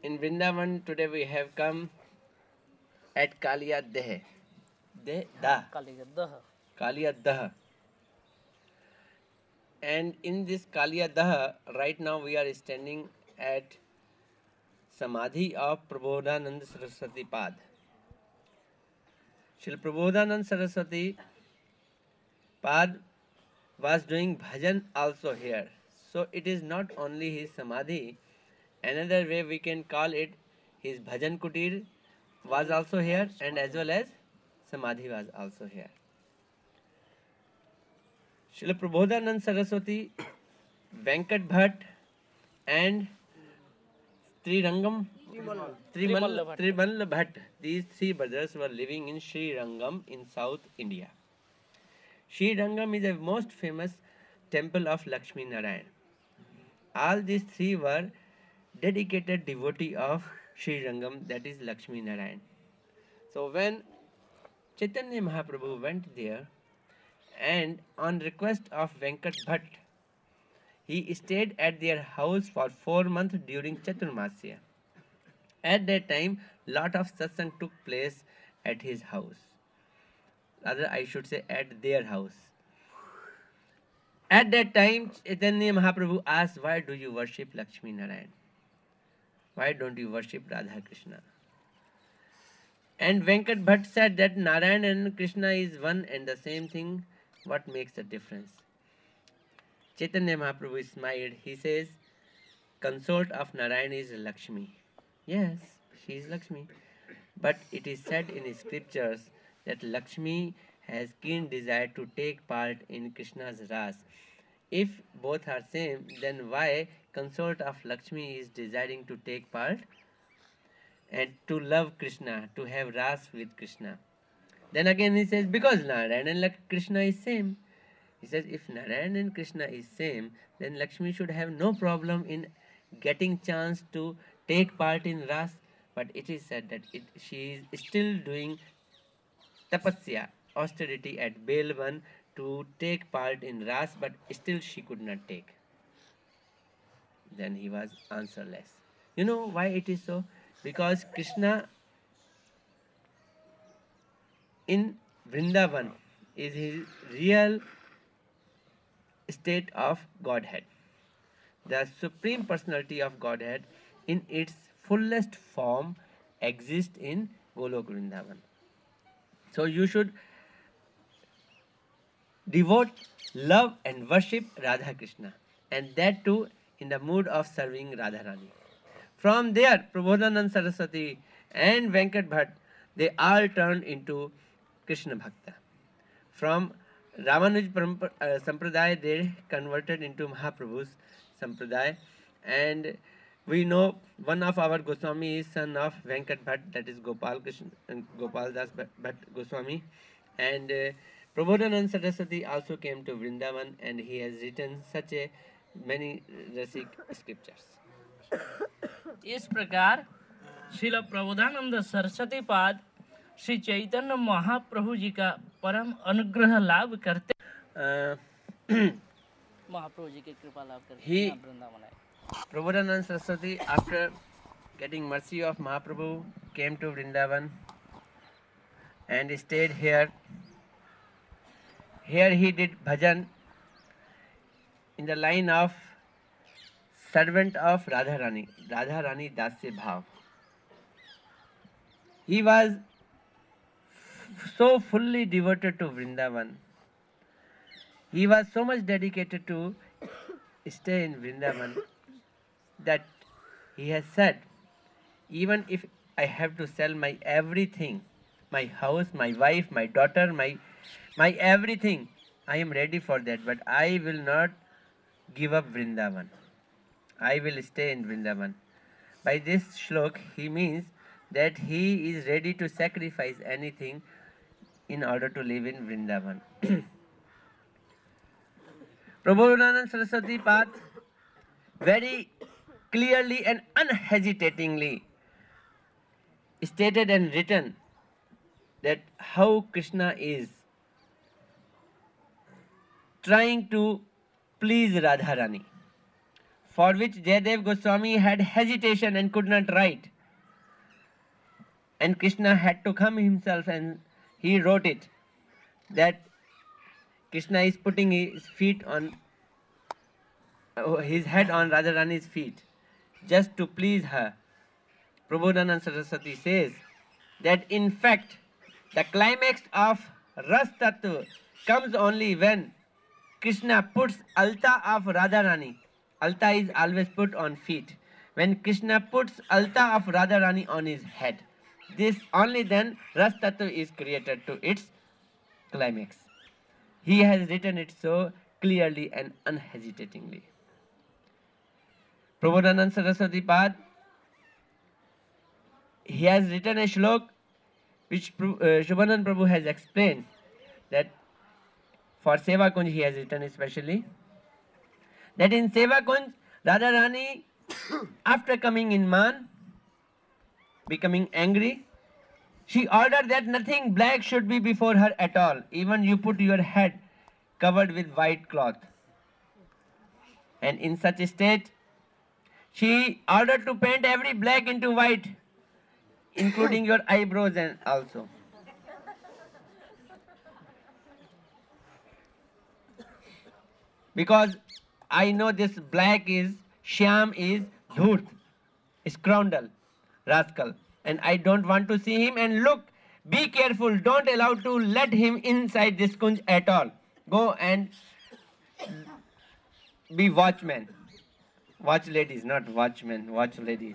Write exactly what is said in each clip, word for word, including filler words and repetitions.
in Vrindavan today we have come at Kaliya Deh. Deh Dah. Kaliya Dah. And in this Kaliya Dah, right now we are standing at Samadhi of Prabodhanand Saraswati Pad. Srila Prabodhanand Saraswati Pad was doing bhajan also here. So it is not only his Samadhi, another way we can call it, his bhajan kutir was also here, and as well as Samadhi was also here. Srila Prabodhanand Saraswati, Venkat Bhatt and Trirangam, Trimal, Trimal Bhatt, these three brothers were living in Sri Rangam in South India. Sri Rangam is the most famous temple of Lakshmi Narayan. All these three were dedicated devotee of Sri Rangam, that is Lakshmi Narayan. So when Chaitanya Mahaprabhu went there, and on request of Venkat Bhatt, he stayed at their house for four months during Chaturmasya. At that time, lot of satsang took place at his house. Rather, I should say at their house. At that time, Chaitanya Mahaprabhu asked, why do you worship Lakshmi Narayan? Why don't you worship Radha Krishna? And Venkat Bhatt said that Narayan and Krishna is one and the same thing. What makes the difference? Chaitanya Mahaprabhu smiled. He says, consort of Narayan is Lakshmi. Yes, she is Lakshmi. But it is said in scriptures that Lakshmi has keen desire to take part in Krishna's ras. If both are same, then why consort of Lakshmi is desiring to take part and to love Krishna, to have ras with Krishna? Then again he says, because Narayan and Krishna is same. He says, if Narayan and Krishna is same, then Lakshmi should have no problem in getting chance to take part in ras. But it is said that it, she is still doing tapasya, austerity at Belvan to take part in ras, but still she could not take. Then he was answerless. You know why it is so? Because Krishna in Vrindavan is his real state of Godhead. The Supreme Personality of Godhead in its fullest form exists in Golok Vrindavan. So you should devote, love and worship Radha Krishna, and that too in the mood of serving Radharani. From there, Prabodhanand Saraswati and Venkat Bhatt, they all turned into Krishna Bhakta. From Ramanuj uh, Sampradaya, they converted into Mahaprabhu's Sampradaya. And we know one of our Goswami is son of Venkat Bhatt, that is Gopal Krishna, Gopal Das Bhatt Goswami. And uh, Prabodhanand Saraswati also came to Vrindavan, and he has written such a many Rasik scriptures. इस प्रकार श्रील प्रबोधानंद सरस्वती पाद श्री चैतन्य महाप्रभु जी का परम अनुग्रह लाभ करते महाप्रभु जी की कृपा लाभ करते वृंदावन आए. Prabodhanand Saraswati, after getting mercy of Mahaprabhu, came to Vrindavan and stayed here. Here he did bhajan in the line of servant of Radharani, Radharani Dasya Bhav. He was so fully devoted to Vrindavan. He was so much dedicated to stay in Vrindavan that he has said, even if I have to sell my everything, my house, my wife, my daughter, my my everything, I am ready for that, but I will not give up Vrindavan. I will stay in Vrindavan. By this shlok, he means that he is ready to sacrifice anything in order to live in Vrindavan. Prabodhanand Saraswati Pad very clearly and unhesitatingly stated and written that how Krishna is trying to please Radharani. for which Jayadev Goswami had hesitation and could not write. And Krishna had to come himself and he wrote it, that Krishna is putting his feet on, uh, his head on Radharani's feet, just to please her. Prabodhananda Saraswati says that in fact the climax of Ras Tattva comes only when Krishna puts alta of Radharani. Alta is always put on feet. When Krishna puts alta of Radharani on his head, this only then Ras Tattva is created to its climax. He has written it so clearly and unhesitatingly. Prabodhananda Saraswati Pad, he has written a shlok which uh, Shubhanand Prabhu has explained, that for Seva Kunj he has written especially, that in Seva Kunj, Radharani, after coming in Man, becoming angry, she ordered that nothing black should be before her at all. Even you put your head covered with white cloth. And in such a state, she ordered to paint every black into white, including your eyebrows and also. Because I know this black is, Shyam is Dhurt, scoundrel, rascal. And I don't want to see him. And look, be careful, don't allow to let him inside this kunj at all. Go and be watchman. Watch ladies, not watchmen, watch ladies.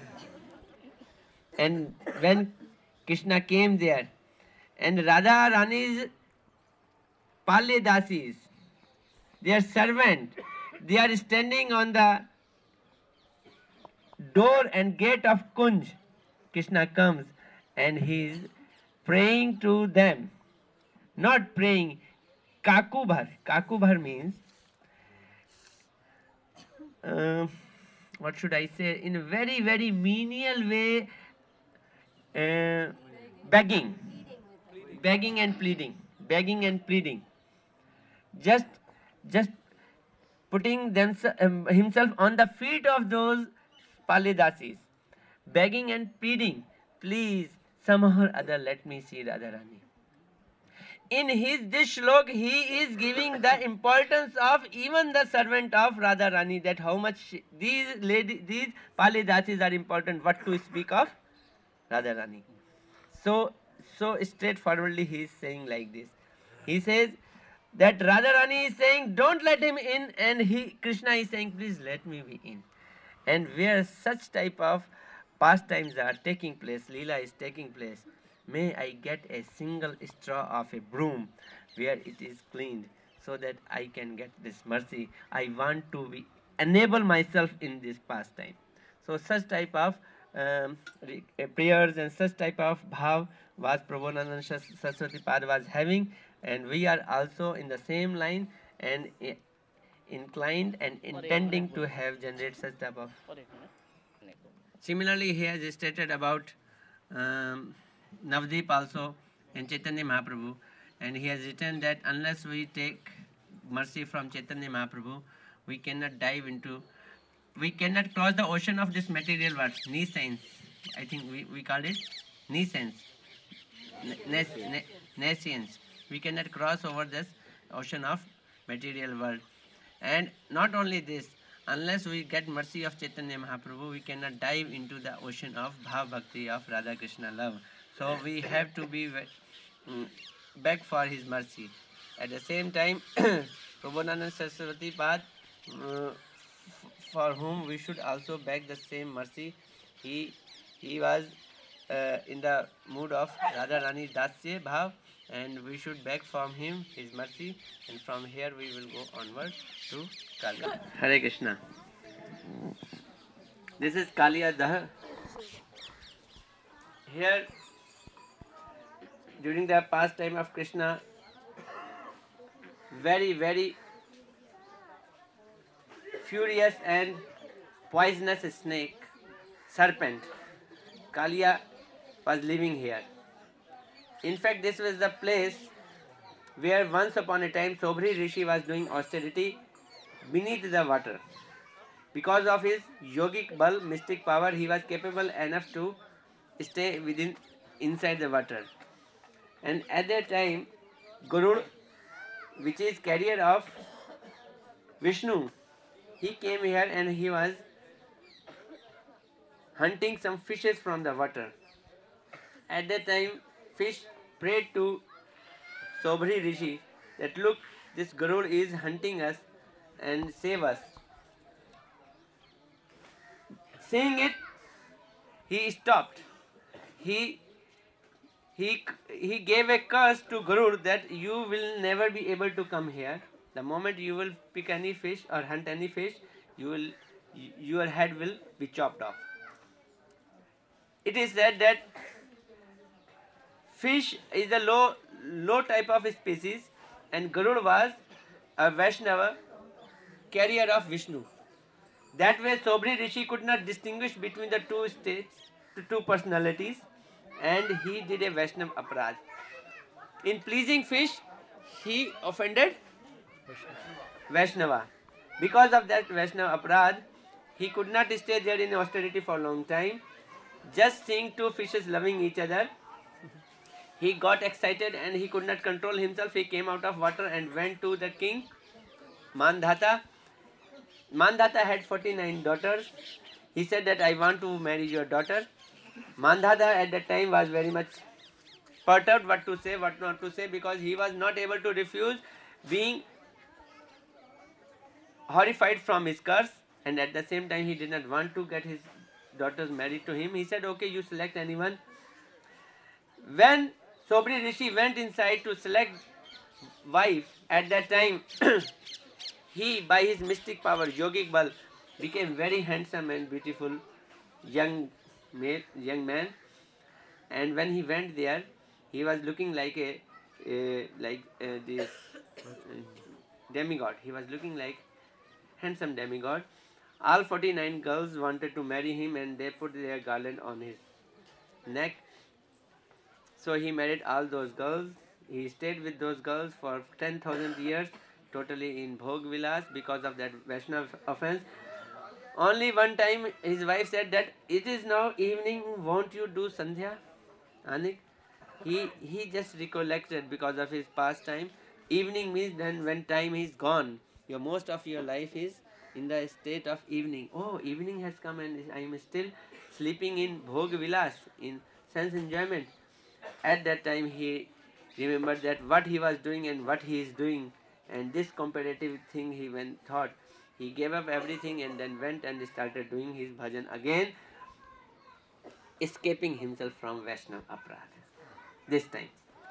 And when Krishna came there, and Radha Rani's Pale Dasis, their servant, they are standing on the door and gate of Kunj. Krishna comes and he is praying to them. Not praying, Kakubhar. Kakubhar means, uh, what should I say, in a very, very menial way, uh, begging. Begging and pleading. Begging and pleading. Just, just putting them, um, himself on the feet of those Palidasis, begging and pleading, please, somehow or other let me see Radharani. In his this shlok, he is giving the importance of even the servant of Radharani, that how much she, these lady, these Palidasis are important, what to speak of Radharani. So, so straightforwardly he is saying like this. He says that Radharani is saying, don't let him in, and he, Krishna is saying, please let me be in. And where such type of pastimes are taking place, Leela is taking place, may I get a single straw of a broom where it is cleaned, so that I can get this mercy. I want to be, enable myself in this pastime. So such type of um, prayers and such type of bhav was Prabodhananda Saraswati Pad was having, and we are also in the same line and inclined and intending to have generate such type of. Similarly, he has stated about um, Navdeep also and Chaitanya Mahaprabhu, and he has written that unless we take mercy from Chaitanya Mahaprabhu, we cannot dive into, we cannot cross the ocean of this material world, nescience. I think we, we called it nescience, nescience. We cannot cross over this ocean of material world. And not only this, unless we get mercy of Chaitanya Mahaprabhu, we cannot dive into the ocean of Bhav Bhakti of Radha Krishna love. So we have to be um, beg for his mercy. At the same time, Prabodhananda Saraswati Pad, uh, for whom we should also beg the same mercy, he he was uh, in the mood of Radha Rani Dasya Bhav, and we should beg from him his mercy, and from here we will go onward to Kaliya. Hare Krishna. This is Kaliya Daha. Here, during the pastime of Krishna, very, very furious and poisonous snake, serpent, Kaliya was living here. In fact, this was the place where once upon a time Sobhri Rishi was doing austerity beneath the water. Because of his yogic bal, mystic power, he was capable enough to stay within inside the water. And at that time, Gurud, which is carrier of Vishnu, he came here and he was hunting some fishes from the water. At that time, fish prayed to Sobhri Rishi that look, this Gurud is hunting us and save us. Seeing it, he stopped. He he he gave a curse to Gurud that you will never be able to come here. The moment you will pick any fish or hunt any fish, you will your head will be chopped off. It is said that fish is a low low type of species, and Gurud was a Vaishnava, carrier of Vishnu. That way, Sobhri Rishi could not distinguish between the two states, the two personalities, and he did a Vaishnava aparad. In pleasing fish, he offended Vaishnava. Because of that Vaishnava aparad, he could not stay there in austerity for a long time. Just seeing two fishes loving each other, he got excited and he could not control himself. He came out of water and went to the king, Mandhata. Mandhata had forty-nine daughters. He said that I want to marry your daughter. Mandhata at that time was very much perturbed what to say, what not to say, because he was not able to refuse, being horrified from his curse, and at the same time he did not want to get his daughters married to him. He said, okay, you select anyone. When Sobhri Rishi went inside to select wife, at that time he, by his mystic power, yogic bal, became very handsome and beautiful young male, young man. And when he went there, he was looking like a, a like uh, this uh, demigod. He was looking like handsome demigod. All forty-nine girls wanted to marry him, and they put their garland on his neck. So he married all those girls. He stayed with those girls for ten thousand years, totally in Bhog Vilas, because of that Vaishnava offense. Only one time his wife said that it is now evening, won't you do Sandhya, Anik? He, he just recollected because of his pastime. Evening means then when time is gone. Your most of your life is in the state of evening. Oh, evening has come and I am still sleeping in Bhog Vilas, in sense enjoyment. At that time he remembered that what he was doing and what he is doing, and this comparative thing he went thought. He gave up everything and then went and started doing his bhajan again, escaping himself from Vaishnava aparad this time.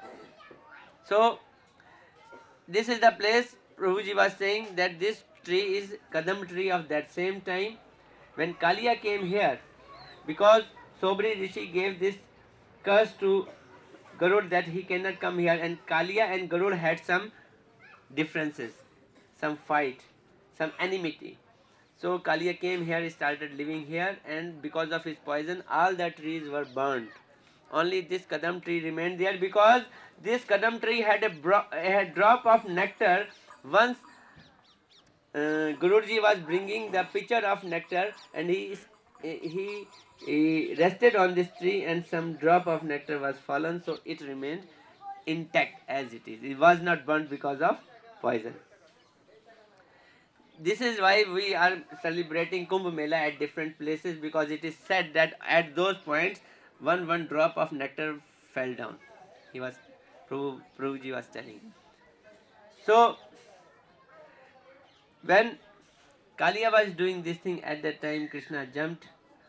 So this is the place Prabhuji was saying that this tree is Kadam tree of that same time when Kaliya came here, because Sobhri Rishi gave this curse to Garud that he cannot come here, and Kaliya and Garud had some differences, some fight, some enmity. So Kaliya came here, started living here, and because of his poison, all the trees were burned. Only this Kadam tree remained there, because this Kadam tree had a, bro- a drop of nectar. Once uh, Guruji was bringing the pitcher of nectar, and he, he he rested on this tree, and some drop of nectar was fallen, so it remained intact as it is. It was not burnt because of poison. This is why we are celebrating Kumbh Mela at different places, because it is said that at those points one one drop of nectar fell down. He was Prabhu, Prabhuji was telling. So when Kaliya was doing this thing, at that time Krishna jumped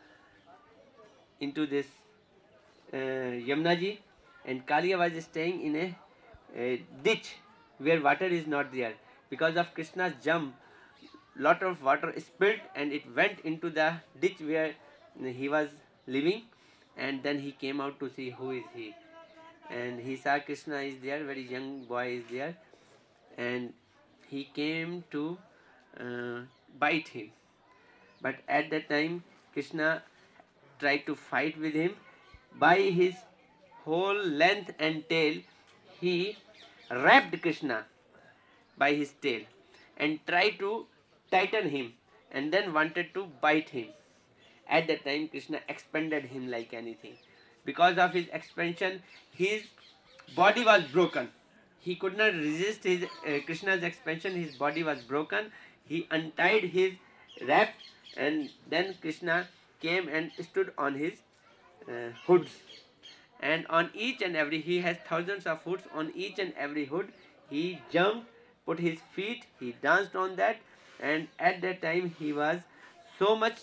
into this uh, Yamuna-ji, and Kaliya was staying in a, a ditch where water is not there. Because of Krishna's jump, lot of water spilled and it went into the ditch where he was living, and then he came out to see who is he, and he saw Krishna is there, very young boy is there, and he came to uh, bite him. But at that time Krishna tried to fight with him. By his whole length and tail, he wrapped Krishna by his tail and tried to tighten him. and then wanted to bite him. At that time, Krishna expanded him like anything. Because of his expansion, his body was broken. He could not resist his uh, Krishna's expansion. His body was broken. He untied his wrap, and then Krishna came and stood on his uh, hoods. And on each and every, he has thousands of hoods. On each and every hood, he jumped, put his feet, he danced on that, and at that time he was so much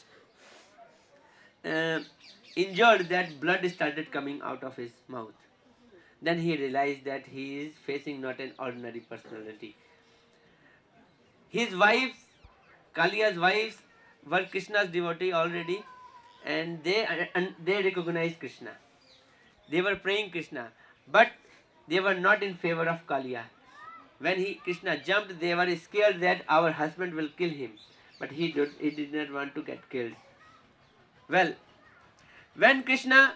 uh, injured that blood started coming out of his mouth. Then he realized that he is facing not an ordinary personality. His wives, Kaliya's wives, were Krishna's devotee already, and they and they recognized Krishna. They were praying Krishna, but they were not in favor of Kaliya. When he Krishna jumped, they were scared that our husband will kill him, but he did, he did not want to get killed. Well, when Krishna,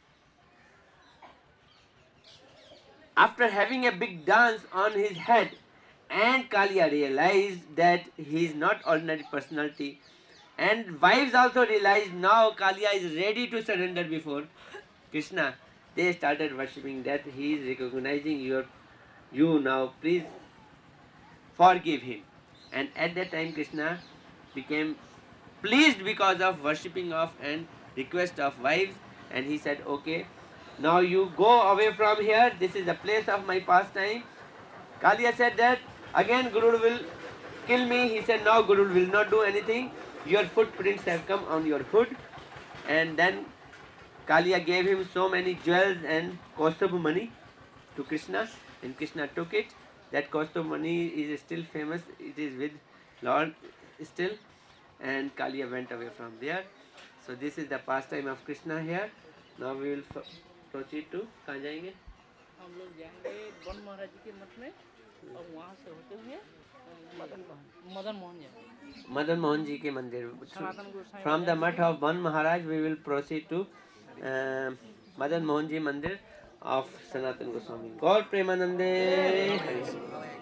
after having a big dance on his head, and Kaliya realized that he is not ordinary personality, and wives also realized now Kaliya is ready to surrender before Krishna, they started worshipping that he is recognizing your you now, please forgive him. And at that time Krishna became pleased because of worshipping of and request of wives, and he said, okay, now you go away from here, this is the place of my pastime. Kaliya said that again Guru will kill me. He said, no, Guru will not do anything, your footprints have come on your hood. And then Kaliya gave him so many jewels and Kaustubh money to Krishna, and Krishna took it. That Kaustubh money is still famous, it is with Lord still, and Kaliya went away from there. So this is the pastime of Krishna here. Now we will proceed to कहाँ जाएंगे? हम लोग जाएंगे one महाराज जी के मठ में और वहाँ से होते हुए मदन मोहन मदन मोहन जी मदन मोहन जी के मंदिर. सनातन गोसाई From the mutt of Ban Maharaj, we will proceed to uh, Madan Mohan Ji Mandir of Sanatan Goswami. Gaur Premanande.